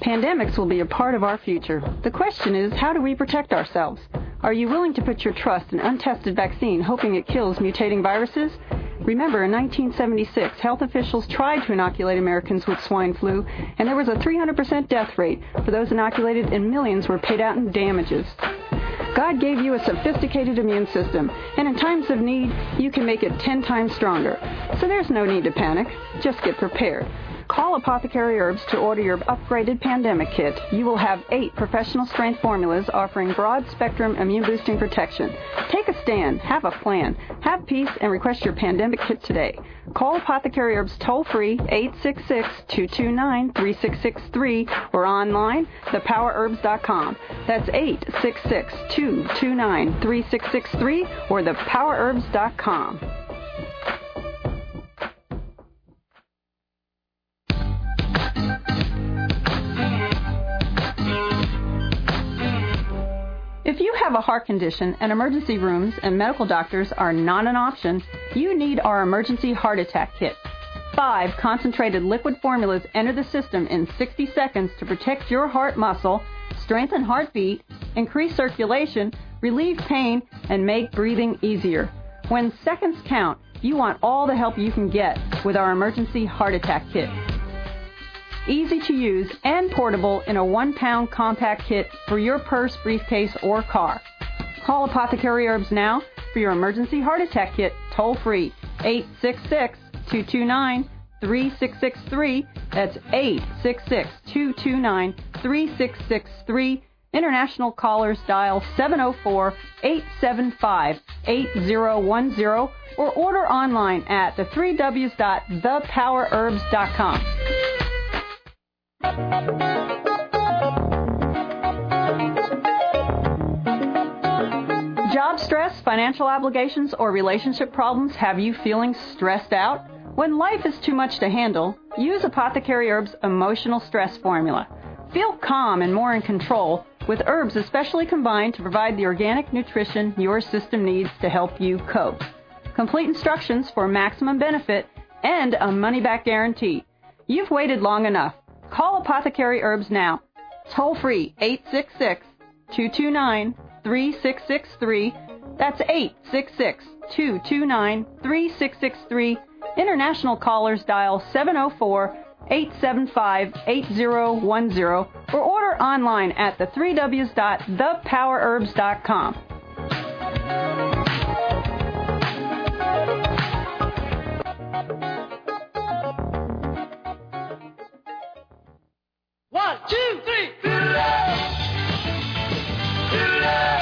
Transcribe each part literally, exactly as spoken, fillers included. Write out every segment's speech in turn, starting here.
Pandemics will be a part of our future. The question is, how do we protect ourselves? Are you willing to put your trust in untested vaccine, hoping it kills mutating viruses? Remember, in nineteen seventy-six, health officials tried to inoculate Americans with swine flu, and there was a three hundred percent death rate for those inoculated, and millions were paid out in damages. God gave you a sophisticated immune system, and in times of need, you can make it ten times stronger. So there's no need to panic. Just get prepared. Call Apothecary Herbs to order your upgraded pandemic kit. You will have eight professional-strength formulas offering broad-spectrum immune-boosting protection. Take a stand, have a plan, have peace, and request your pandemic kit today. Call Apothecary Herbs toll-free eight six six, two two nine, three six six three or online, the power herbs dot com. That's eight six six, two two nine, three six six three or the power herbs dot com. If you have a heart condition and emergency rooms and medical doctors are not an option, you need our emergency heart attack kit. Five concentrated liquid formulas enter the system in sixty seconds to protect your heart muscle, strengthen heartbeat, increase circulation, relieve pain, and make breathing easier. When seconds count, you want all the help you can get with our emergency heart attack kit. Easy to use and portable in a one-pound compact kit for your purse, briefcase, or car. Call Apothecary Herbs now for your emergency heart attack kit, toll-free, eight six six, two two nine, three six six three. That's eight six six, two two nine, three six six three. International callers dial seven oh four, eight seven five, eight oh one oh or order online at the three W's dot the power herbs dot com. Job stress, financial obligations, or relationship problems have you feeling stressed out? When life is too much to handle, use Apothecary Herbs Emotional Stress Formula. Feel calm and more in control with herbs especially combined to provide the organic nutrition your system needs to help you cope. Complete instructions for maximum benefit and a money-back guarantee. You've waited long enough. Call Apothecary Herbs now. Toll-free, eight six six, two two nine, three six six three. That's eight six six, two two nine, three six six three. International callers dial seven oh four, eight seven five, eight oh one oh or order online at the three W's dot the power herbs dot com. One, two, three. Do love. Do love.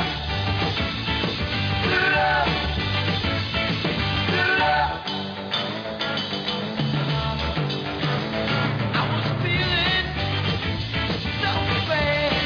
Do love. Do love. I was feeling so bad.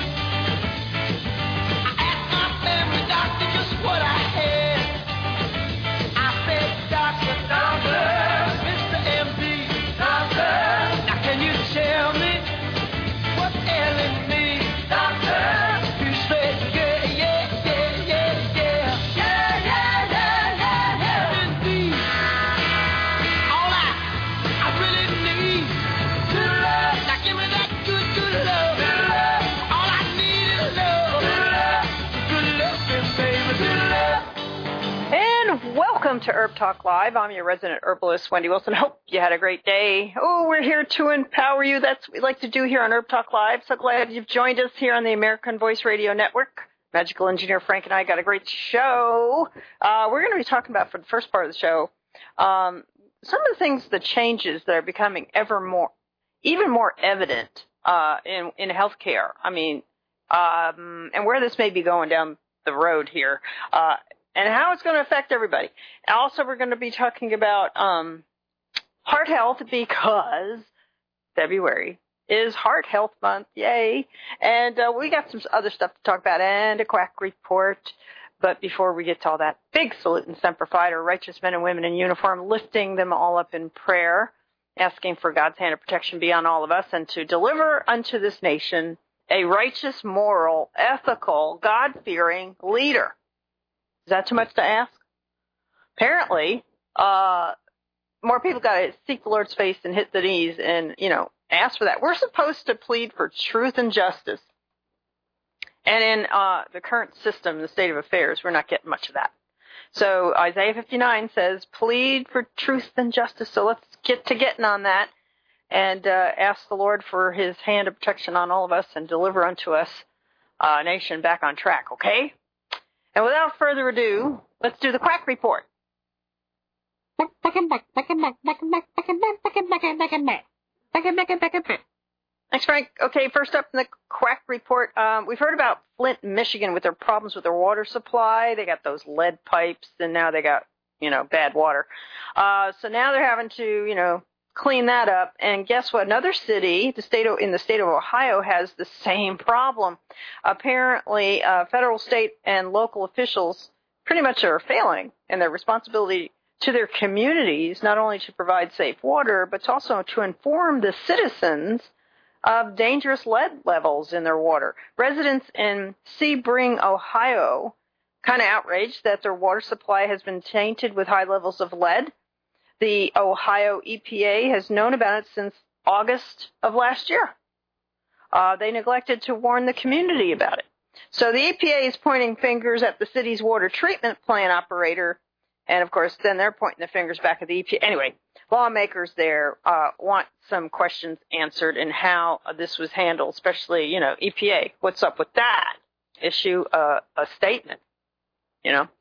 I asked my family doctor just what I had. I said, Doctor, Doctor, Mister M D, Doctor, now can you tell me what's ailing me, Doctor? You said, yeah, yeah, yeah, yeah, yeah. Yeah, yeah, yeah, yeah, yeah. Indeed. All I, I really need to love. Now give me that good, good love. Good love. All I need is love. Good love. Good love, baby. Good love. And welcome to Herb Talk Live. I'm your resident herbalist, Wendy Wilson. Hope you had a great day. Oh, we're here to empower you. That's what we like to do here on Herb Talk Live. So glad you've joined us here on the American Voice Radio Network. Magical engineer Frank and I got a great show. Uh, we're going to be talking about, for the first part of the show, um, some of the things, the changes that are becoming ever more, even more evident uh, in, in healthcare. I mean, um, and where this may be going down the road here. Uh, and how it's going to affect everybody. And also, we're going to be talking about um, heart health because February is Heart Health Month. Yay. And uh, we got some other stuff to talk about and a quack report. But before we get to all that, big salute and semper fi to righteous men and women in uniform, lifting them all up in prayer, asking for God's hand of protection be on all of us and to deliver unto this nation a righteous, moral, ethical, God-fearing leader. Is that too much to ask? Apparently, uh, more people got to seek the Lord's face and hit the knees and, you know, ask for that. We're supposed to plead for truth and justice. And in uh, the current system, the state of affairs, we're not getting much of that. So Isaiah fifty-nine says, plead for truth and justice. So let's get to getting on that and uh, ask the Lord for his hand of protection on all of us and deliver unto us a nation back on track, okay? And without further ado, let's do the Quack Report. Thanks, Frank. Okay, first up in the Quack Report, um, we've heard about Flint, Michigan with their problems with their water supply. They got those lead pipes, and now they got, you know, bad water. Uh, so now they're having to, you know, clean that up. And guess what? Another city, the state of, in the state of Ohio, has the same problem. Apparently, uh, federal, state, and local officials pretty much are failing in their responsibility to their communities, not only to provide safe water, but also to inform the citizens of dangerous lead levels in their water. Residents in Sebring, Ohio, kind of outraged that their water supply has been tainted with high levels of lead. The Ohio E P A has known about it since August of last year. Uh, they neglected to warn the community about it. So the E P A is pointing fingers at the city's water treatment plant operator, and of course, then they're pointing the fingers back at the E P A. Anyway, lawmakers there uh, want some questions answered in how uh, this was handled, especially, you know, E P A. What's up with that? Issue uh, a statement, you know.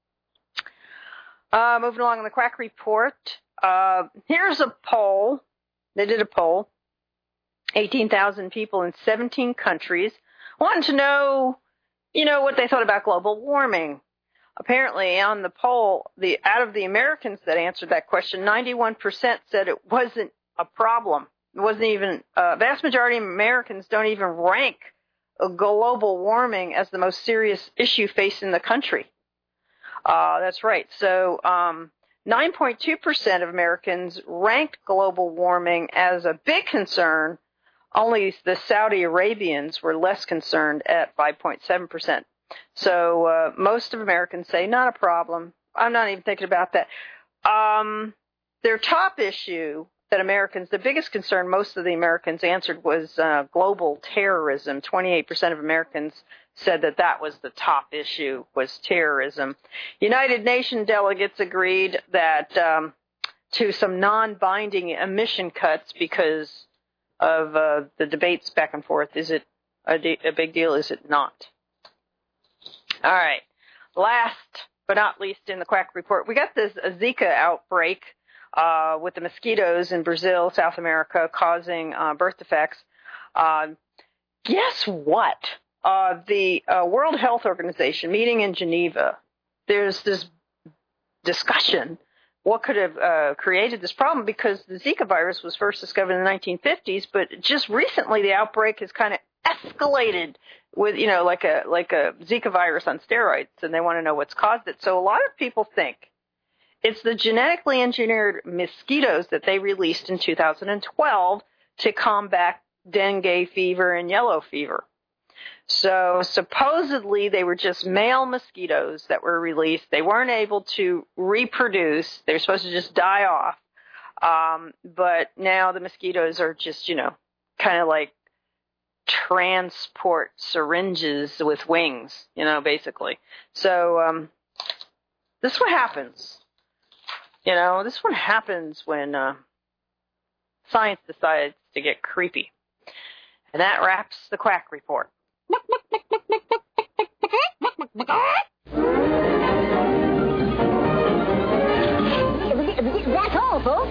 Uh, moving along in the Quack Report, uh, here's a poll. They did a poll, eighteen thousand people in seventeen countries, wanting to know, you know, what they thought about global warming. Apparently, on the poll, the out of the Americans that answered that question, ninety-one percent said it wasn't a problem. It wasn't even, a uh, vast majority of Americans don't even rank global warming as the most serious issue facing the country. Uh, that's right. So, um, nine point two percent of Americans ranked global warming as a big concern. Only the Saudi Arabians were less concerned at five point seven percent. So, uh, most of Americans say not a problem. I'm not even thinking about that. Um, their top issue that Americans, the biggest concern most of the Americans answered was, uh, global terrorism. twenty-eight percent of Americans said that that was the top issue, was terrorism. United Nations delegates agreed that um, to some non-binding emission cuts because of uh, the debates back and forth. Is it a, de- a big deal? Is it not? All right. Last but not least in the Quack Report, we got this Zika outbreak uh, with the mosquitoes in Brazil, South America, causing uh, birth defects. Uh, guess what? Uh, the uh, World Health Organization meeting in Geneva, there's this discussion what could have uh, created this problem, because the Zika virus was first discovered in the nineteen fifties, but just recently the outbreak has kind of escalated with, you know, like a like a Zika virus on steroids, and they want to know what's caused it. So a lot of people think it's the genetically engineered mosquitoes that they released in two thousand twelve to combat dengue fever and yellow fever. So supposedly they were just male mosquitoes that were released. They weren't able to reproduce. They were supposed to just die off. Um, but now the mosquitoes are just, you know, kind of like transport syringes with wings, you know, basically. So um, this is what happens. You know, this is what happens when uh, science decides to get creepy. And that wraps the Quack Report. That's all, folks.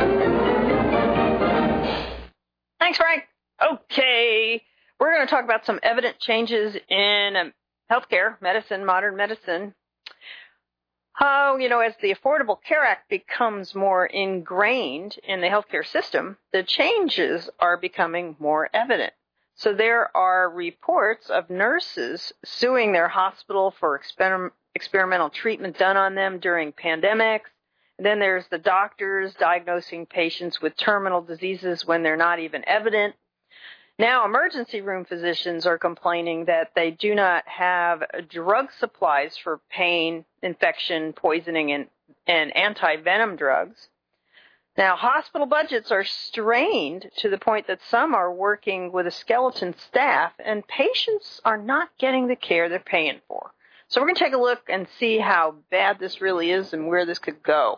Thanks, Frank. Okay, we're going to talk about some evident changes in um, healthcare, medicine, modern medicine. How, you know, as the Affordable Care Act becomes more ingrained in the healthcare system, the changes are becoming more evident. So there are reports of nurses suing their hospital for exper- experimental treatment done on them during pandemics. And then there's the doctors diagnosing patients with terminal diseases when they're not even evident. Now, emergency room physicians are complaining that they do not have drug supplies for pain, infection, poisoning, and, and anti-venom drugs. Now, hospital budgets are strained to the point that some are working with a skeleton staff, and patients are not getting the care they're paying for. So we're going to take a look and see how bad this really is and where this could go.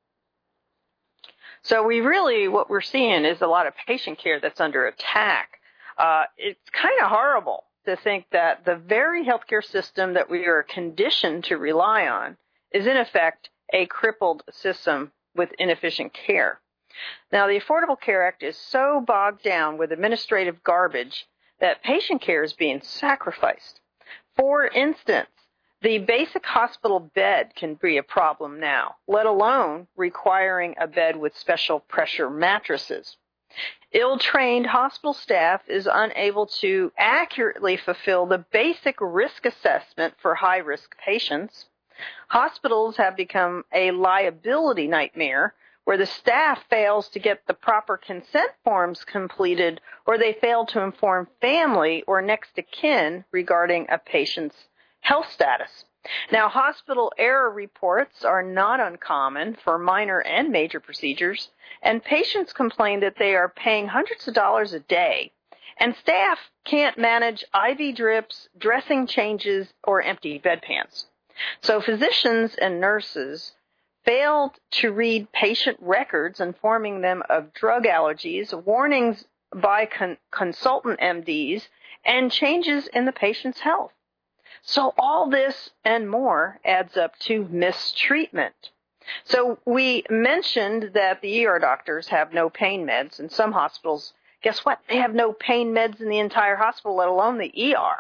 So we really, what we're seeing is a lot of patient care that's under attack. Uh, it's kind of horrible to think that the very healthcare system that we are conditioned to rely on is in effect a crippled system with inefficient care. Now, the Affordable Care Act is so bogged down with administrative garbage that patient care is being sacrificed. For instance, the basic hospital bed can be a problem now, let alone requiring a bed with special pressure mattresses. Ill-trained hospital staff is unable to accurately fulfill the basic risk assessment for high-risk patients. Hospitals have become a liability nightmare where the staff fails to get the proper consent forms completed, or they fail to inform family or next of kin regarding a patient's health status. Now, hospital error reports are not uncommon for minor and major procedures, and patients complain that they are paying hundreds of dollars a day, and staff can't manage I V drips, dressing changes, or empty bedpans. So physicians and nurses failed to read patient records informing them of drug allergies, warnings by con- consultant M Ds, and changes in the patient's health. So all this and more adds up to mistreatment. So we mentioned that the E R doctors have no pain meds, and some hospitals, guess what? They have no pain meds in the entire hospital, let alone the E R.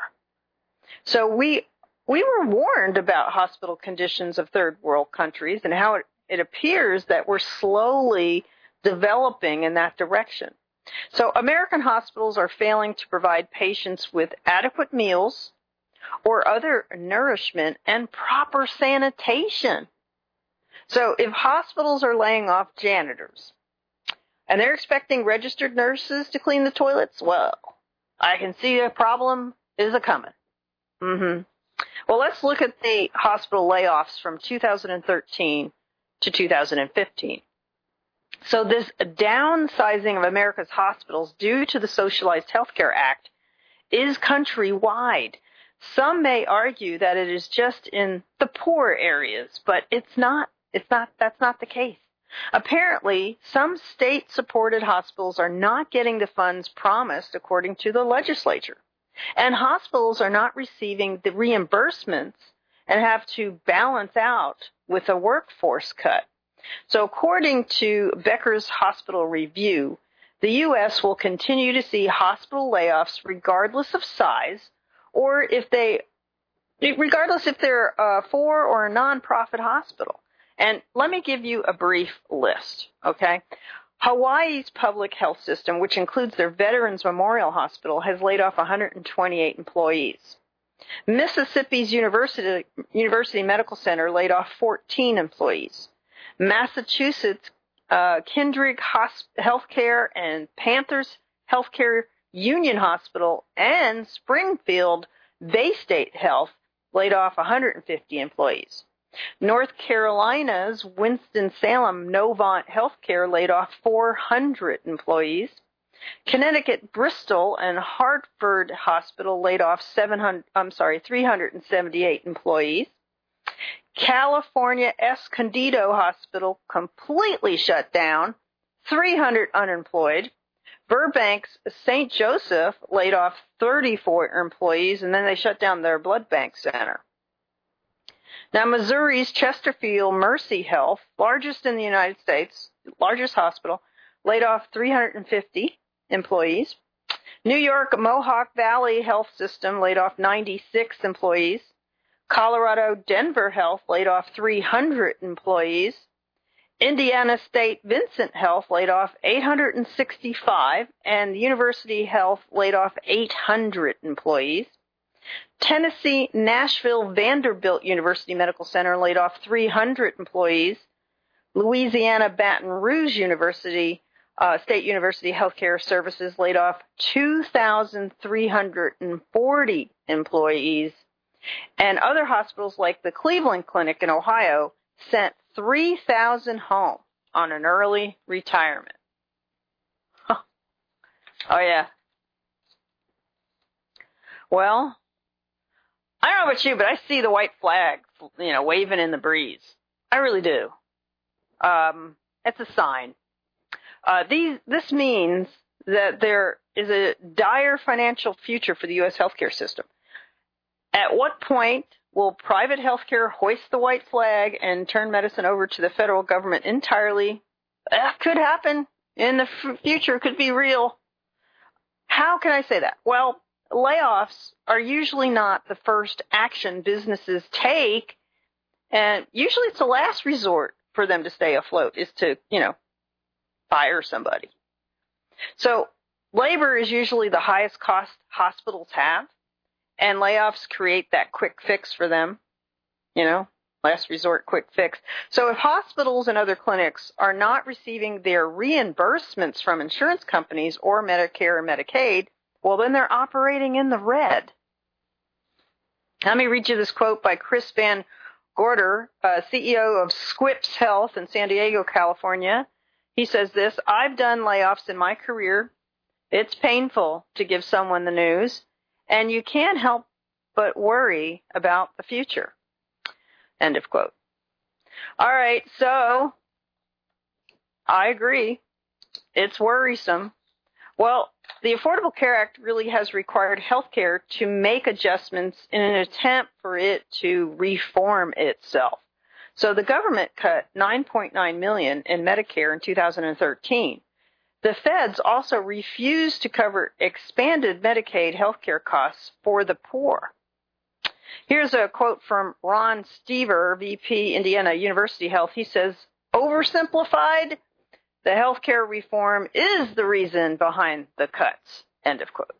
So we we were warned about hospital conditions of third world countries and how it, it appears that we're slowly developing in that direction. So American hospitals are failing to provide patients with adequate meals or other nourishment and proper sanitation. So if hospitals are laying off janitors and they're expecting registered nurses to clean the toilets, well, I can see a problem is a-coming. Mm-hmm. Well, let's look at the hospital layoffs from two thousand thirteen to two thousand fifteen. So this downsizing of America's hospitals due to the Socialized Healthcare Act is countrywide. Some may argue that it is just in the poor areas, but it's not. It's not. That's not the case. Apparently, some state-supported hospitals are not getting the funds promised according to the legislature, and hospitals are not receiving the reimbursements and have to balance out with a workforce cut. So according to Becker's Hospital Review, the U S will continue to see hospital layoffs regardless of size, or if they, regardless if they're a for or a nonprofit hospital. And let me give you a brief list, okay? Hawaii's public health system, which includes their Veterans Memorial Hospital, has laid off one hundred twenty-eight employees. Mississippi's University, University Medical Center laid off fourteen employees. Massachusetts uh, Kindred Healthcare and Panthers Healthcare Union Hospital and Springfield Bay State Health laid off one hundred fifty employees. North Carolina's Winston-Salem Novant Healthcare laid off four hundred employees. Connecticut Bristol and Hartford Hospital laid off seven hundred, I'm sorry, three hundred seventy-eight employees. California Escondido Hospital completely shut down, three hundred unemployed. Burbank's Saint Joseph laid off thirty-four employees, and then they shut down their blood bank center. Now, Missouri's Chesterfield Mercy Health, largest in the United States, largest hospital, laid off three hundred fifty employees. New York Mohawk Valley Health System laid off ninety-six employees. Colorado Denver Health laid off three hundred employees. Indiana State Vincent Health laid off eight hundred sixty-five, and University Health laid off eight hundred employees. Tennessee Nashville Vanderbilt University Medical Center laid off three hundred employees. Louisiana Baton Rouge University uh, State University Healthcare Services laid off two thousand three hundred forty employees. And other hospitals like the Cleveland Clinic in Ohio sent three thousand home. on an early retirement. Huh. Oh, yeah. Well, I don't know about you, but I see the white flag, you know, waving in the breeze. I really do. Um, it's a sign. Uh, these, this means that there is a dire financial future for the U S healthcare system. At what point will private healthcare hoist the white flag and turn medicine over to the federal government entirely? That could happen in the f- future. It could be real. How can I say that? Well, layoffs are usually not the first action businesses take, and usually it's the last resort for them to stay afloat is to, you know, fire somebody. So labor is usually the highest cost hospitals have, and layoffs create that quick fix for them, you know, last resort quick fix. So if hospitals and other clinics are not receiving their reimbursements from insurance companies or Medicare or Medicaid, well, then they're operating in the red. Let me read you this quote by Chris Van Gorder, uh, C E O of Squips Health in San Diego, California. He says this: I've done layoffs in my career. It's painful to give someone the news, and you can't help but worry about the future. End of quote. All right, so I agree. It's worrisome. Well, the Affordable Care Act really has required healthcare to make adjustments in an attempt for it to reform itself. So the government cut nine point nine million dollars in Medicare in two thousand thirteen. The feds also refused to cover expanded Medicaid healthcare costs for the poor. Here's a quote from Ron Stever, V P, Indiana University Health. He says, oversimplified, the healthcare reform is the reason behind the cuts. End of quote.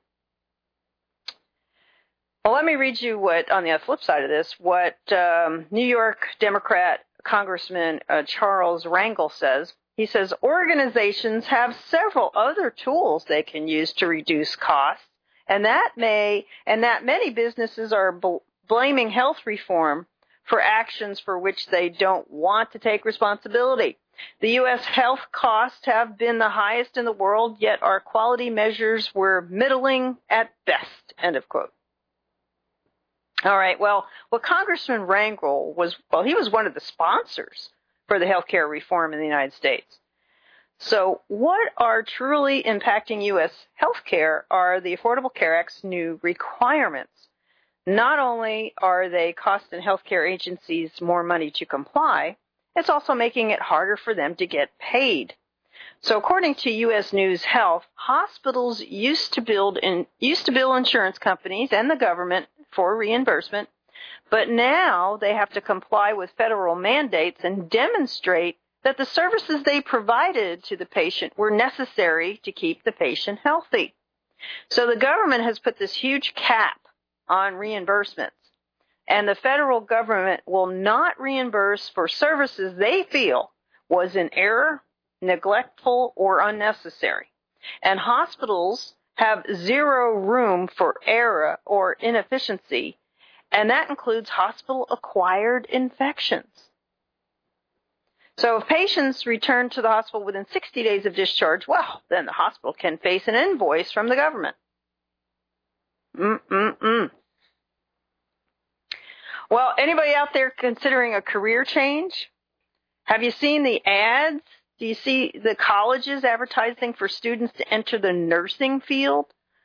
Well, let me read you what, on the flip side of this, what um, New York Democrat Congressman uh, Charles Rangel says. He says, organizations have several other tools they can use to reduce costs, and that may, and that many businesses are bl- blaming health reform for actions for which they don't want to take responsibility. The U S health costs have been the highest in the world, yet our quality measures were middling at best. End of quote. All right. Well, well, Congressman Rangel was, well, he was one of the sponsors for the healthcare reform in the United States. So what are truly impacting U S healthcare are the Affordable Care Act's new requirements. Not only are they costing healthcare agencies more money to comply, it's also making it harder for them to get paid. So according to U S News Health, hospitals used to build in, used to bill insurance companies and the government for reimbursement, but now they have to comply with federal mandates and demonstrate that the services they provided to the patient were necessary to keep the patient healthy. So the government has put this huge cap on reimbursements, and the federal government will not reimburse for services they feel was in error, neglectful, or unnecessary. And hospitals have zero room for error or inefficiency, and that includes hospital-acquired infections. So if patients return to the hospital within sixty days of discharge, well, then the hospital can face an invoice from the government. Mm-mm-mm. Well, anybody out there considering a career change? Have you seen the ads? Do you see the colleges advertising for students to enter the nursing field?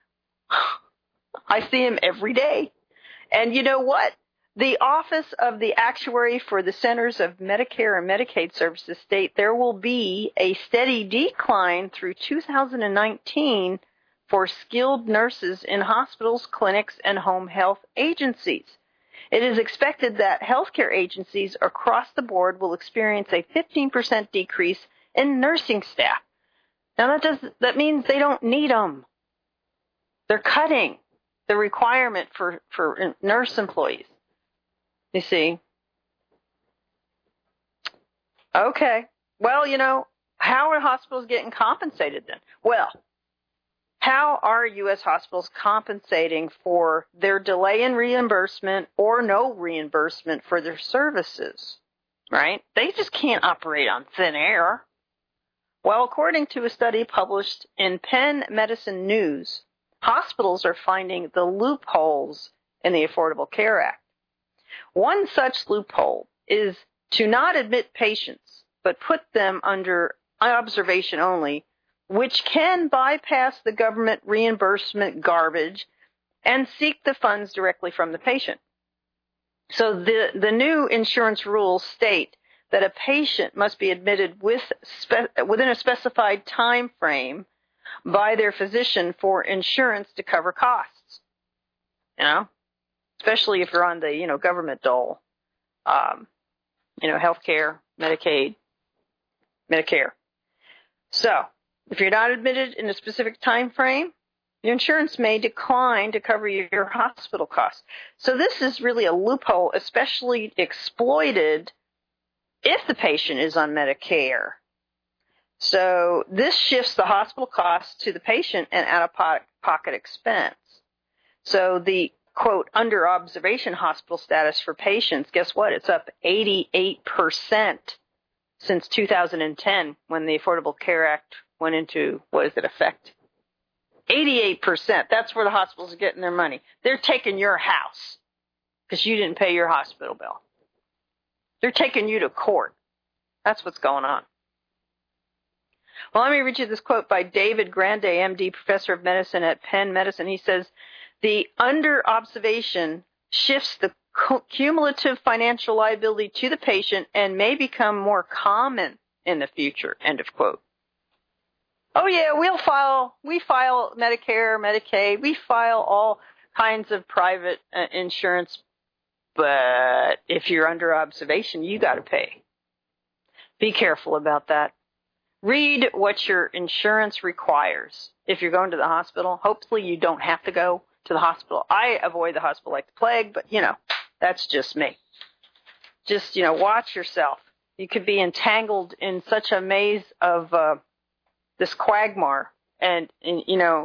I see them every day. And you know what? The Office of the Actuary for the Centers of Medicare and Medicaid Services state there will be a steady decline through two thousand nineteen for skilled nurses in hospitals, clinics, and home health agencies. It is expected that healthcare agencies across the board will experience a fifteen percent decrease in nursing staff. Now that does that means they don't need them. They're cutting the requirement for, for nurse employees. You see? Okay. Well, you know, how are hospitals getting compensated then? Well, how are U S hospitals compensating for their delay in reimbursement or no reimbursement for their services? Right? They just can't operate on thin air. Well, according to a study published in Penn Medicine News, hospitals are finding the loopholes in the Affordable Care Act. One such loophole is to not admit patients, but put them under observation only, which can bypass the government reimbursement garbage and seek the funds directly from the patient. So the, the new insurance rules state that a patient must be admitted with spe- within a specified time frame by their physician for insurance to cover costs. You know, especially if you're on the, you know, government dole, um, you know, healthcare, Medicaid, Medicare. So if you're not admitted in a specific time frame, your insurance may decline to cover your hospital costs. So this is really a loophole, especially exploited if the patient is on Medicare. So this shifts the hospital costs to the patient and out-of-pocket expense. So the, quote, under observation hospital status for patients, guess what? It's up eighty-eight percent since two thousand ten when the Affordable Care Act went into, what is it, effect? eighty-eight percent. That's where the hospitals are getting their money. They're taking your house because you didn't pay your hospital bill. They're taking you to court. That's what's going on. Well, let me read you this quote by David Grande, M D, professor of medicine at Penn Medicine. He says, the under-observation shifts the cumulative financial liability to the patient and may become more common in the future, end of quote. Oh, yeah, we'll file, we file Medicare, Medicaid, we file all kinds of private uh, insurance, but if you're under observation, you got to pay. Be careful about that. Read what your insurance requires. If you're going to the hospital, hopefully you don't have to go to the hospital. I avoid the hospital like the plague, but, you know, that's just me. Just, you know, watch yourself. You could be entangled in such a maze of uh, this quagmire, and, and, you know,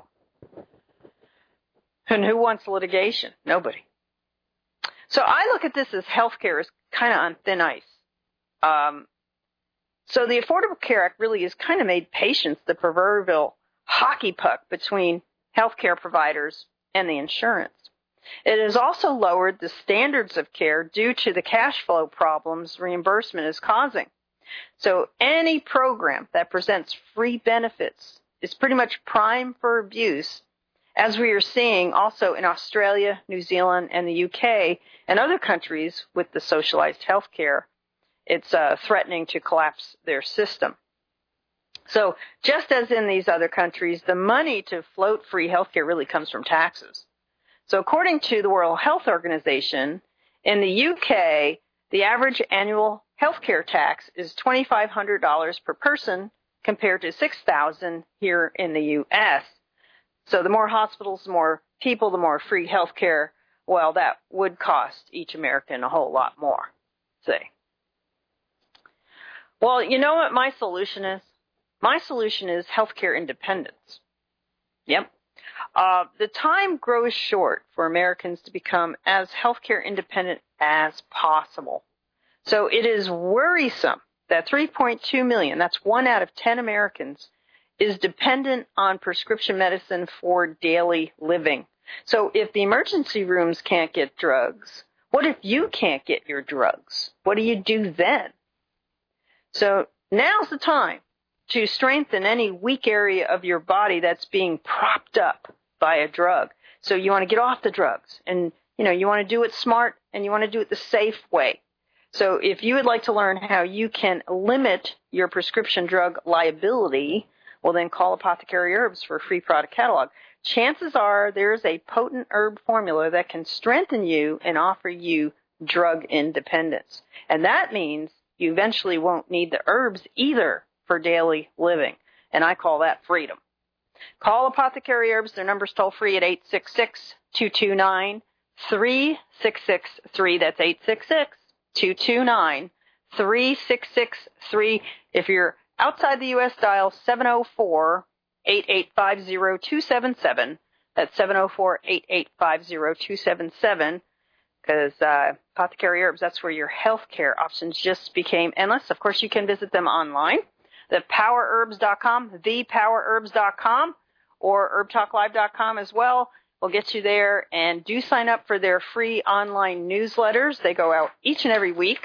and who wants litigation? Nobody. So I look at this as healthcare is kind of on thin ice. Um, so the Affordable Care Act really has kind of made patients the proverbial hockey puck between healthcare providers and the insurance. It has also lowered the standards of care due to the cash flow problems reimbursement is causing. So any program that presents free benefits is pretty much prime for abuse, as we are seeing also in Australia, New Zealand, and the U K, and other countries with the socialized health care. It's uh, threatening to collapse their system. So just as in these other countries, the money to float free health care really comes from taxes. So according to the World Health Organization, in the U K, the average annual health care tax is two thousand five hundred dollars per person compared to six thousand dollars here in the U S. So the more hospitals, the more people, the more free health care, well, that would cost each American a whole lot more, say. Well, you know what my solution is? My solution is healthcare independence. Yep. Uh, the time grows short for Americans to become as healthcare independent as possible. So it is worrisome that three point two million, that's one out of ten Americans, is dependent on prescription medicine for daily living. So if the emergency rooms can't get drugs, what if you can't get your drugs? What do you do then? So now's the time to strengthen any weak area of your body that's being propped up by a drug. So you want to get off the drugs, and you know you want to do it smart, and you want to do it the safe way. So if you would like to learn how you can limit your prescription drug liability, well then call Apothecary Herbs for a free product catalog. Chances are there's a potent herb formula that can strengthen you and offer you drug independence. And that means you eventually won't need the herbs either for daily living. And I call that freedom. Call Apothecary Herbs. Their number's toll free at eight six six, two two nine, three six six three. That's eight six six, two two nine, three six six three. If you're outside the U S, dial seven oh four, eight eight five oh, two seven seven. That's seven oh four, eight eight five oh, two seven seven. Because uh, Apothecary Herbs, that's where your health care options just became endless. Of course, you can visit them online. the power herbs dot com, the power herbs dot com, or herb talk live dot com as well. We'll get you there, and do sign up for their free online newsletters. They go out each and every week.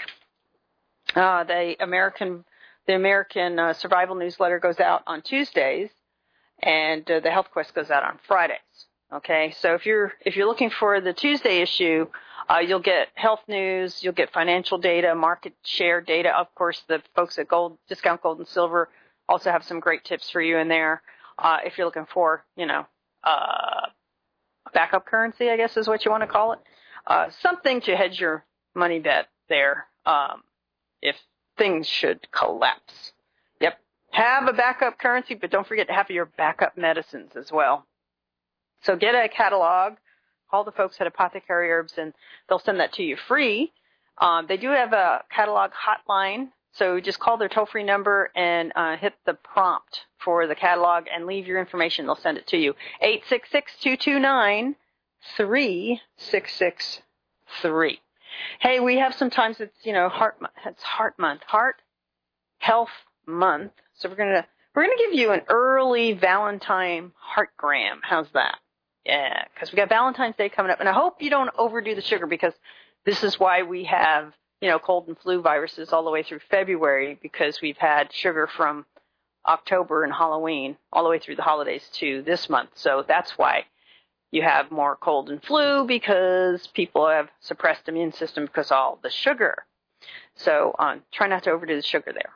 Uh, the American, the American uh, Survival Newsletter goes out on Tuesdays, and uh, the Health Quest goes out on Fridays. Okay, so if you're if you're looking for the Tuesday issue, uh, you'll get health news, you'll get financial data, market share data. Of course, the folks at Gold Discount Gold and Silver also have some great tips for you in there. Uh, if you're looking for, you know, uh, backup currency, I guess is what you want to call it. Uh, something to hedge your money bet there um, if things should collapse. Yep. Have a backup currency, but don't forget to have your backup medicines as well. So get a catalog. Call the folks at Apothecary Herbs, and they'll send that to you free. Um, they do have a catalog hotline, so just call their toll-free number and uh, hit the prompt for the catalog and leave your information. They'll send it to you. eight six six, two two nine, three six six three. Hey, we have sometimes it's, you know, heart month. It's heart month, heart health month. So we're gonna we're gonna give you an early Valentine heartgram. How's that? Yeah, because we got Valentine's Day coming up, and I hope you don't overdo the sugar, because this is why we have, you know, cold and flu viruses all the way through February, because we've had sugar from October and Halloween all the way through the holidays to this month. So that's why you have more cold and flu, because people have suppressed immune system because of all the sugar. So um, try not to overdo the sugar there.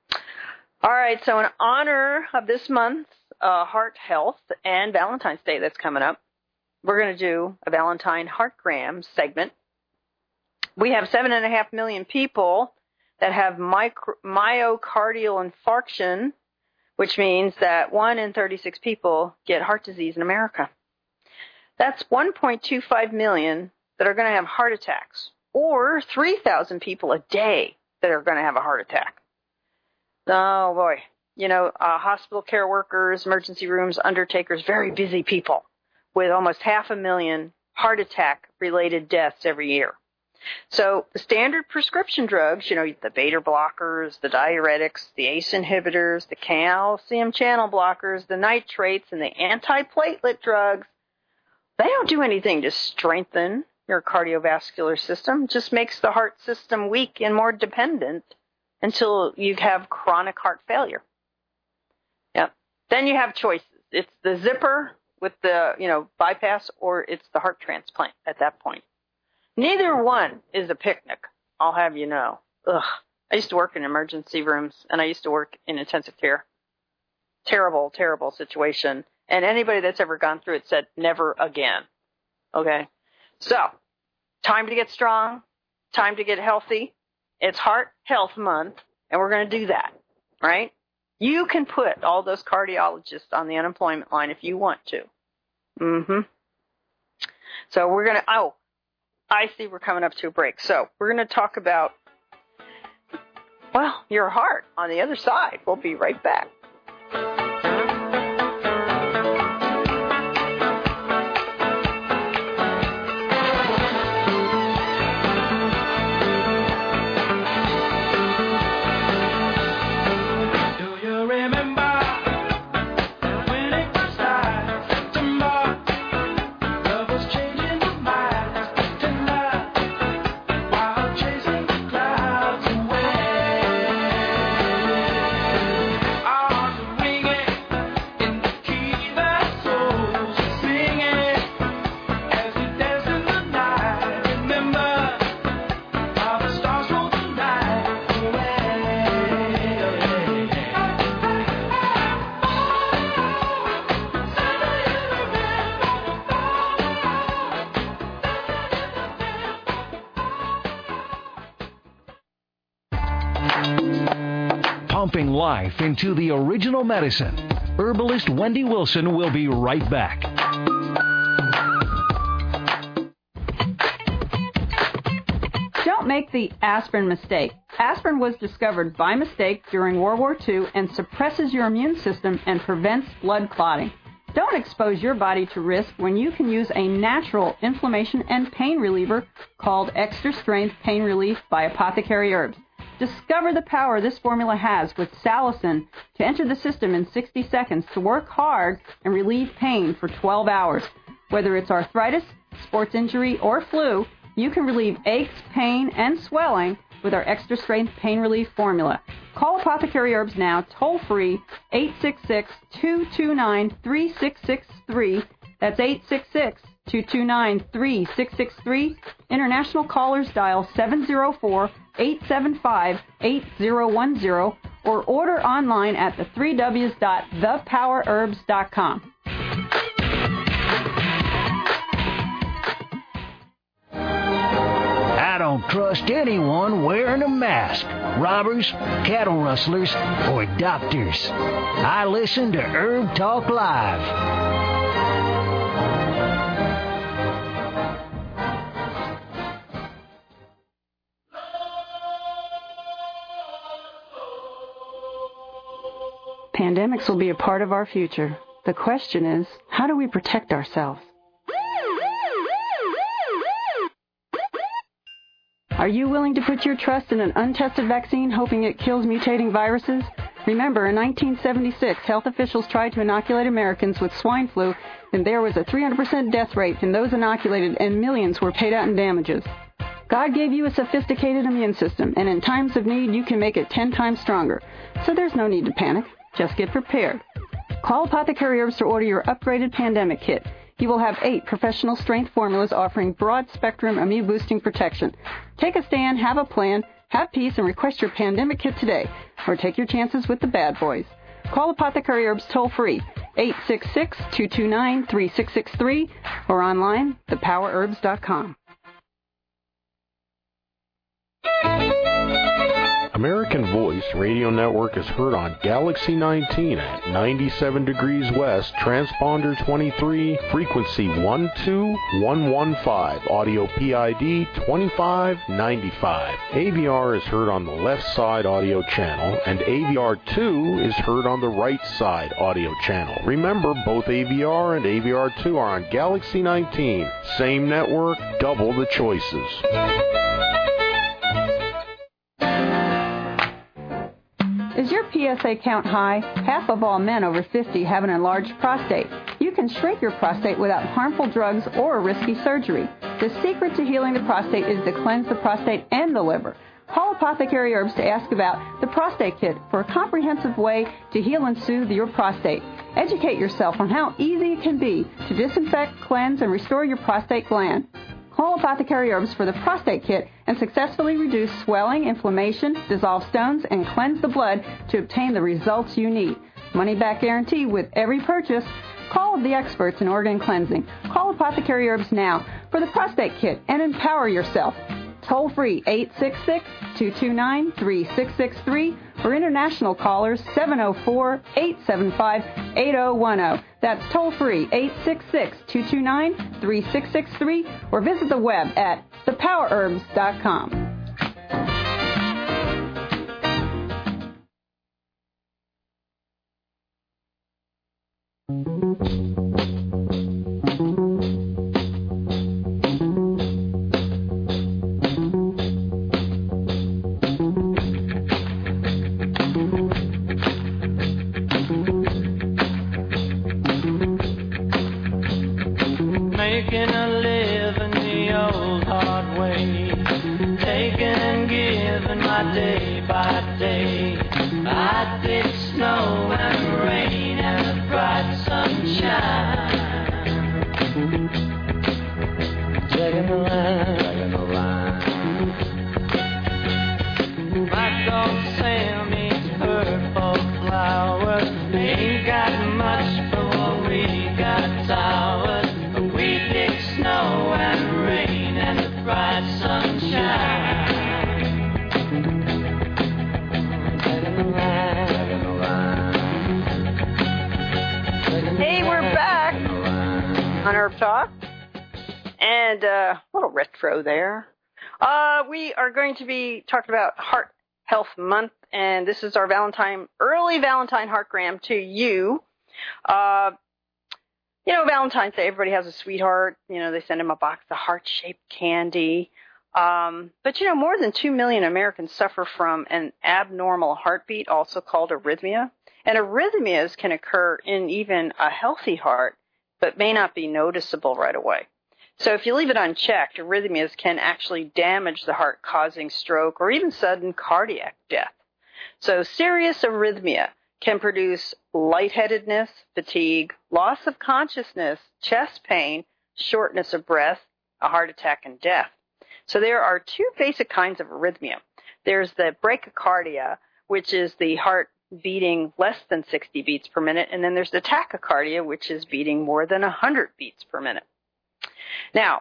All right, so in honor of this month's uh, heart health and Valentine's Day that's coming up, we're going to do a Valentine Heartgram segment. We have seven and a half million people that have micro, myocardial infarction, which means that one in thirty-six people get heart disease in America. That's one point two five million that are going to have heart attacks, or three thousand people a day that are going to have a heart attack. Oh, boy. You know, uh, hospital care workers, emergency rooms, undertakers, very busy people with almost half a million heart attack-related deaths every year. So the standard prescription drugs, you know, the beta blockers, the diuretics, the A C E inhibitors, the calcium channel blockers, the nitrates, and the antiplatelet drugs, they don't do anything to strengthen your cardiovascular system. It just makes the heart system weak and more dependent until you have chronic heart failure. Yep. Then you have choices. It's the zipper with the, you know, bypass, or it's the heart transplant at that point. Neither one is a picnic, I'll have you know. Ugh. I used to work in emergency rooms, and I used to work in intensive care. Terrible, terrible situation. And anybody that's ever gone through it said, never again. Okay? So, time to get strong, time to get healthy. It's Heart Health Month, and we're going to do that, right? You can put all those cardiologists on the unemployment line if you want to. Mm-hmm. So we're going to, oh, I see we're coming up to a break. So we're going to talk about, well, your heart on the other side. We'll be right back. Pumping life into the original medicine. Herbalist Wendy Wilson will be right back. Don't make the aspirin mistake. Aspirin was discovered by mistake during World War Two and suppresses your immune system and prevents blood clotting. Don't expose your body to risk when you can use a natural inflammation and pain reliever called Extra Strength Pain Relief by Apothecary Herbs. Discover the power this formula has with Salicin to enter the system in sixty seconds to work hard and relieve pain for twelve hours. Whether it's arthritis, sports injury, or flu, you can relieve aches, pain, and swelling with our extra strength pain relief formula. Call Apothecary Herbs now, toll free, eight six six, two two nine, three six six three. That's eight six six, two two nine, three six six three. International callers dial seven zero four, eight seven five, eight zero one zero or order online at the three w's dot the power herbs dot com. I don't trust anyone wearing a mask. Robbers, cattle rustlers, or doctors. I listen to Herb Talk Live. Pandemics will be a part of our future. The question is, how do we protect ourselves? Are you willing to put your trust in an untested vaccine hoping it kills mutating viruses? Remember, in nineteen seventy-six, health officials tried to inoculate Americans with swine flu, and there was a three hundred percent death rate in those inoculated, and millions were paid out in damages. God gave you a sophisticated immune system, and in times of need, you can make it ten times stronger. So there's no need to panic. Just get prepared. Call Apothecary Herbs to order your upgraded pandemic kit. You will have eight professional strength formulas offering broad-spectrum immune-boosting protection. Take a stand, have a plan, have peace, and request your pandemic kit today. Or take your chances with the bad boys. Call Apothecary Herbs toll-free, eight six six, two two nine, three six six three, or online, the power herbs dot com. American Voice Radio Network is heard on Galaxy nineteen at ninety-seven degrees west, transponder twenty-three, frequency one two one one five, audio P I D twenty-five ninety-five. A V R is heard on the left side audio channel, and A V R two is heard on the right side audio channel. Remember, both A V R and A V R two are on Galaxy nineteen. Same network, double the choices. Is your P S A count high? Half of all men over fifty have an enlarged prostate. You can shrink your prostate without harmful drugs or risky surgery. The secret to healing the prostate is to cleanse the prostate and the liver. Call Apothecary Herbs to ask about the Prostate Kit for a comprehensive way to heal and soothe your prostate. Educate yourself on how easy it can be to disinfect, cleanse, and restore your prostate gland. Call Apothecary Herbs for the Prostate Kit and successfully reduce swelling, inflammation, dissolve stones, and cleanse the blood to obtain the results you need. Money back guarantee with every purchase. Call the experts in organ cleansing. Call Apothecary Herbs now for the Prostate Kit and empower yourself. Toll free eight six six, two two nine, three six six three or international callers seven zero four, eight seven five, eight zero one zero. That's toll free eight six six, two two nine, three six six three or visit the web at the power herbs dot com. Making a living the old hard way, taking and giving my day by day. I did snow and rain and the bright sunshine. Taking the line, taking the line. My dog Sam eats purple flowers. Ain't got much, but what we got towers. We dig snow and rain and the bright sunshine. Taking the line, taking the line. Hey, we're back on Herb Talk. And uh, a little retro there. Uh, we are going to be talking about Heart Health Month, and this is our Valentine, early Valentine heartgram to you. Uh, you know, Valentine's Day, everybody has a sweetheart. You know, they send them a box of heart-shaped candy. Um, but, you know, more than two million Americans suffer from an abnormal heartbeat, also called arrhythmia. And arrhythmias can occur in even a healthy heart, but may not be noticeable right away. So if you leave it unchecked, arrhythmias can actually damage the heart, causing stroke or even sudden cardiac death. So serious arrhythmia can produce lightheadedness, fatigue, loss of consciousness, chest pain, shortness of breath, a heart attack, and death. So there are two basic kinds of arrhythmia. There's the bradycardia, which is the heart beating less than sixty beats per minute, and then there's the tachycardia, which is beating more than one hundred beats per minute. Now,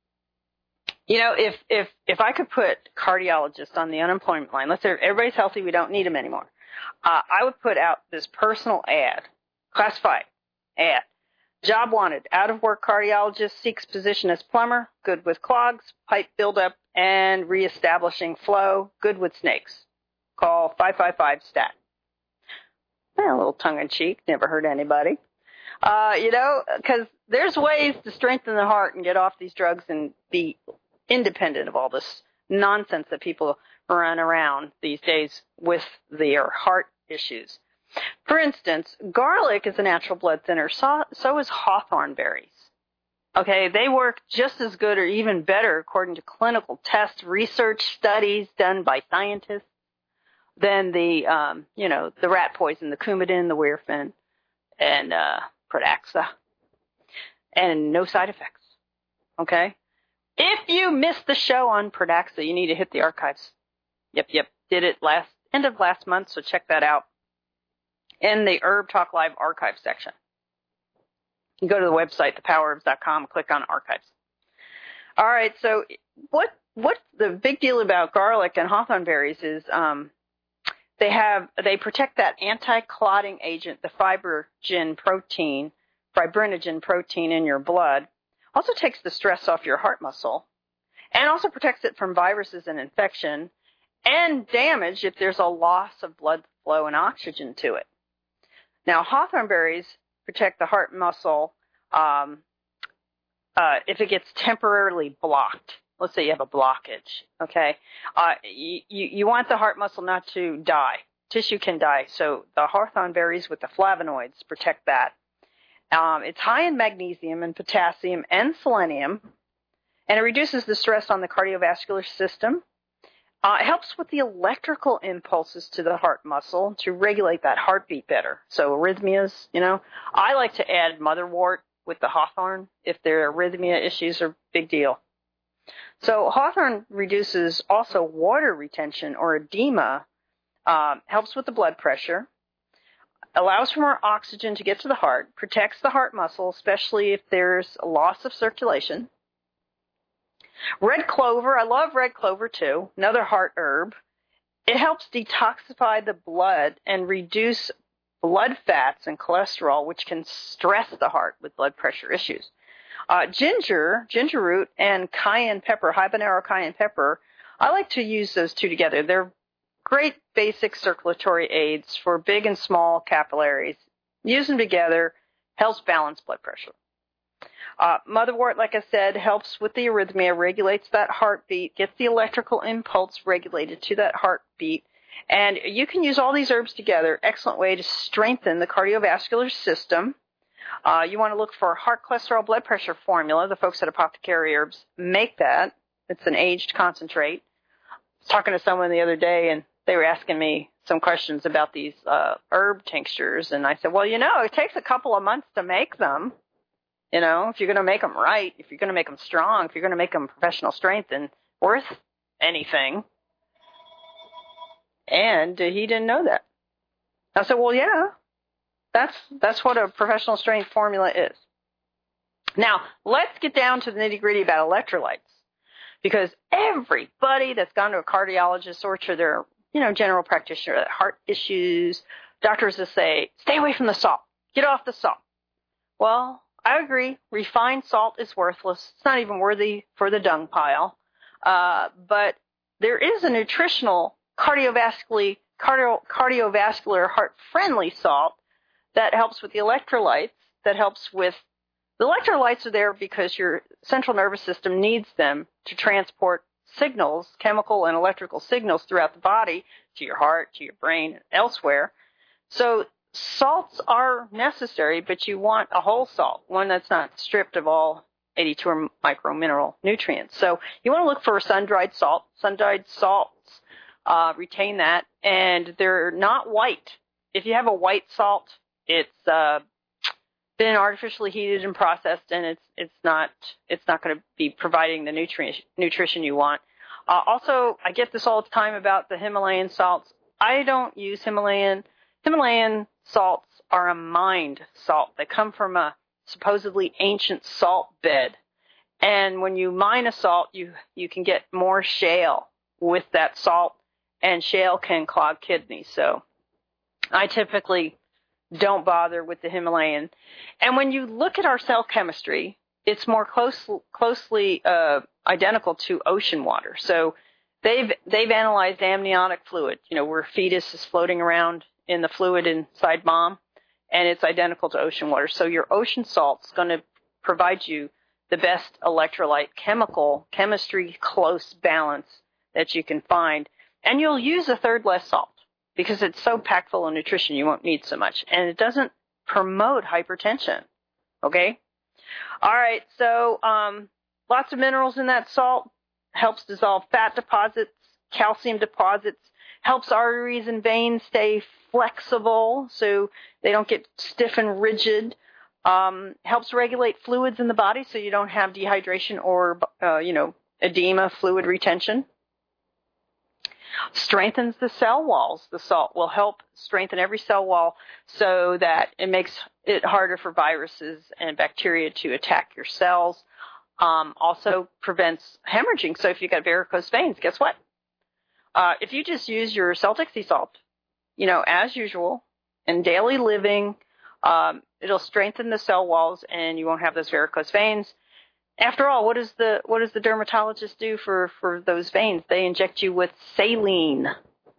you know, if if if I could put cardiologists on the unemployment line, let's say everybody's healthy, we don't need them anymore, uh, I would put out this personal ad, classified ad. Job wanted, out-of-work cardiologist seeks position as plumber, good with clogs, pipe buildup, and reestablishing flow, good with snakes. Call five five five stat. Well, a little tongue-in-cheek, never hurt anybody. Uh, you know, because there's ways to strengthen the heart and get off these drugs and be independent of all this nonsense that people run around these days with their heart issues. For instance, garlic is a natural blood thinner, so, so is hawthorn berries. Okay, they work just as good or even better according to clinical tests, research studies done by scientists than the, um, you know, the rat poison, the Coumadin, the Werfen, and uh, Pradaxa, and no side effects. Okay, if you missed the show on Pradaxa, you need to hit the archives. Yep, yep, did it last end of last month, so check that out in the Herb Talk Live archive section. You can go to the website, the power herbs dot com, click on archives. All right, so what what the big deal about garlic and hawthorn berries is um, they have they protect that anti-clotting agent, the fibrinogen protein, fibrinogen protein in your blood. Also takes the stress off your heart muscle, and also protects it from viruses and infection and damage if there's a loss of blood flow and oxygen to it. Now, hawthorn berries protect the heart muscle um, uh, if it gets temporarily blocked. Let's say you have a blockage, okay? Uh, you, you want the heart muscle not to die. Tissue can die, so the hawthorn berries with the flavonoids protect that. Um, it's high in magnesium and potassium and selenium, and it reduces the stress on the cardiovascular system. Uh, it helps with the electrical impulses to the heart muscle to regulate that heartbeat better. So arrhythmias, you know, I like to add motherwort with the hawthorn if their arrhythmia issues are a big deal. So hawthorn reduces also water retention or edema, uh, helps with the blood pressure, allows for more oxygen to get to the heart, protects the heart muscle, especially if there's a loss of circulation. Red clover, I love red clover too, another heart herb. It helps detoxify the blood and reduce blood fats and cholesterol, which can stress the heart with blood pressure issues. Uh, ginger, ginger root, and cayenne pepper, habanero cayenne pepper, I like to use those two together. They're great basic circulatory aids for big and small capillaries. Use them together, helps balance blood pressure. Uh, motherwort, like I said, helps with the arrhythmia, regulates that heartbeat, gets the electrical impulse regulated to that heartbeat. And you can use all these herbs together. Excellent way to strengthen the cardiovascular system. Uh, you want to look for heart cholesterol blood pressure formula. The folks at Apothecary Herbs make that. It's an aged concentrate. I was talking to someone the other day, and they were asking me some questions about these uh, herb tinctures. And I said, well, you know, it takes a couple of months to make them. You know, if you're going to make them right, if you're going to make them strong, if you're going to make them professional strength and worth anything. And he didn't know that. I said, well, yeah, that's that's what a professional strength formula is. Now, let's get down to the nitty-gritty about electrolytes. Because everybody that's gone to a cardiologist or to their, you know, general practitioner, heart issues, doctors will say, stay away from the salt. Get off the salt. Well, I agree. Refined salt is worthless. It's not even worthy for the dung pile. Uh, but there is a nutritional cardiovascular, cardio, cardiovascular heart-friendly salt that helps with the electrolytes, that helps with the electrolytes are there because your central nervous system needs them to transport signals, chemical and electrical signals throughout the body to your heart, to your brain, and elsewhere. So salts are necessary, but you want a whole salt, one that's not stripped of all eighty-two micromineral nutrients. So you want to look for a sun-dried salt. Sun-dried salts uh, retain that, and they're not white. If you have a white salt, it's uh, been artificially heated and processed, and it's it's not it's not going to be providing the nutrient nutrition you want. Uh, also, I get this all the time about the Himalayan salts. I don't use Himalayan. Himalayan salts are a mined salt. They come from a supposedly ancient salt bed, and when you mine a salt, you you can get more shale with that salt, and shale can clog kidneys. So I typically don't bother with the Himalayan. And when you look at our cell chemistry, it's more close, closely uh, identical to ocean water. So they've they've analyzed amniotic fluid, you know, where fetus is floating around in the fluid inside mom, and it's identical to ocean water. So your ocean salt's going to provide you the best electrolyte chemical chemistry close balance that you can find, and you'll use a third less salt, because it's so packed full of nutrition, you won't need so much. And it doesn't promote hypertension, okay? All right, so um, lots of minerals in that salt. Helps dissolve fat deposits, calcium deposits, helps arteries and veins stay flexible so they don't get stiff and rigid, um, helps regulate fluids in the body so you don't have dehydration or, uh, you know, edema, fluid retention. Strengthens the cell walls. The salt will help strengthen every cell wall so that it makes it harder for viruses and bacteria to attack your cells. Um, also prevents hemorrhaging. So if you've got varicose veins, guess what? Uh, if you just use your Celtic sea salt, you know, as usual, in daily living, um, it'll strengthen the cell walls and you won't have those varicose veins. After all, what does the what does the dermatologist do for, for those veins? They inject you with saline.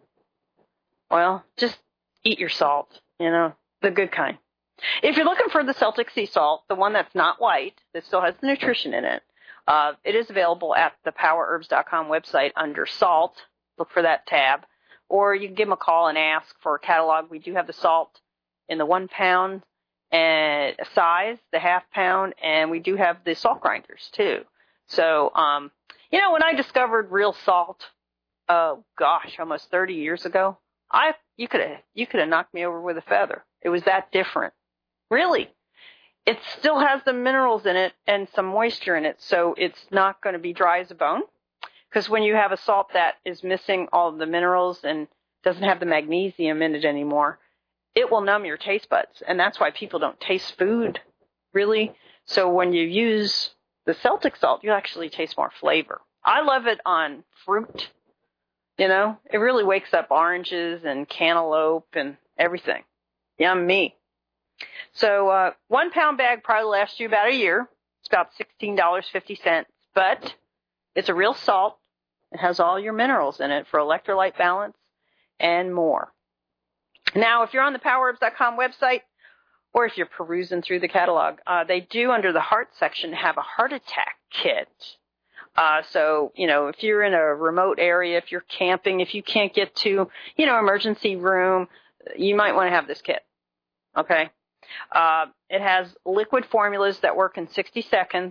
Well, just eat your salt, you know, the good kind. If you're looking for the Celtic sea salt, the one that's not white, that still has the nutrition in it, uh, it is available at the power herbs dot com website under salt. Look for that tab. Or you can give them a call and ask for a catalog. We do have the salt in the one pound and size, the half pound, and we do have the salt grinders too. So, um, you know, when I discovered real salt, oh gosh, almost thirty years ago, I you could have you could have knocked me over with a feather. It was that different. Really. It still has the minerals in it and some moisture in it, so it's not going to be dry as a bone. Because when you have a salt that is missing all of the minerals and doesn't have the magnesium in it anymore, it will numb your taste buds. And that's why people don't taste food, really. So when you use the Celtic salt, you actually taste more flavor. I love it on fruit. You know, it really wakes up oranges and cantaloupe and everything. Yummy. So uh, one pound bag probably lasts you about a year. It's about sixteen dollars and fifty cents. But it's a real salt. It has all your minerals in it for electrolyte balance and more. Now, if you're on the power herbs dot com website, or if you're perusing through the catalog, uh, they do, under the heart section, have a heart attack kit. Uh, so, you know, if you're in a remote area, if you're camping, if you can't get to, you know, emergency room, you might want to have this kit. Okay? Uh, it has liquid formulas that work in sixty seconds.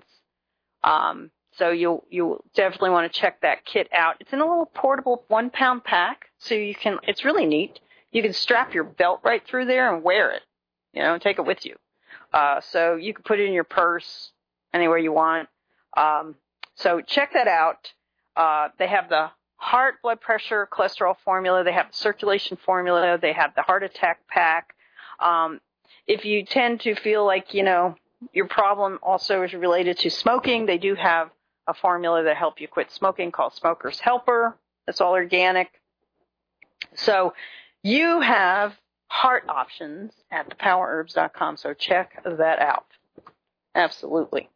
Um, so you'll, you'll definitely want to check that kit out. It's in a little portable one pound pack. So you can, it's really neat. You can strap your belt right through there and wear it, you know, and take it with you. Uh, so you can put it in your purse anywhere you want. Um, so check that out. Uh, they have the heart, blood pressure, cholesterol formula. They have the circulation formula. They have the heart attack pack. Um, if you tend to feel like, you know, your problem also is related to smoking, they do have a formula that help you quit smoking called Smoker's Helper. It's all organic. So you have heart options at the power herbs dot com, so check that out. Absolutely.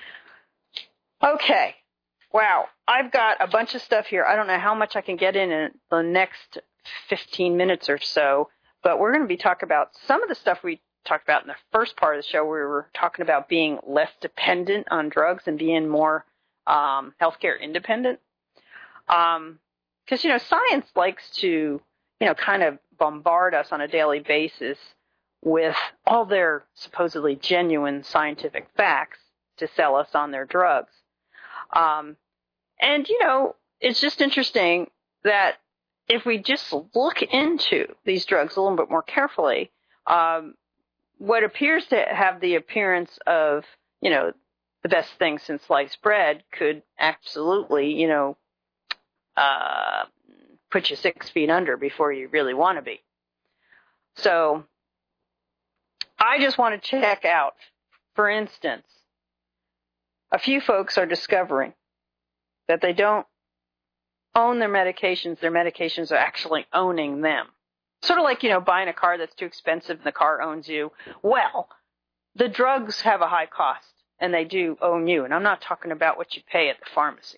Okay. Wow. I've got a bunch of stuff here. I don't know how much I can get in in the next fifteen minutes or so, but we're going to be talking about some of the stuff we talked about in the first part of the show. We were talking about being less dependent on drugs and being more um, healthcare independent. Um, because, you know, science likes to, you know, kind of bombard us on a daily basis with all their supposedly genuine scientific facts to sell us on their drugs. Um, and, you know, it's just interesting that if we just look into these drugs a little bit more carefully, um, what appears to have the appearance of, you know, the best thing since sliced bread could absolutely, you know, uh, put you six feet under before you really want to be. So I just want to check out, for instance, a few folks are discovering that they don't own their medications. Their medications are actually owning them. Sort of like, you know, buying a car that's too expensive and the car owns you. Well, the drugs have a high cost and they do own you. And I'm not talking about what you pay at the pharmacy.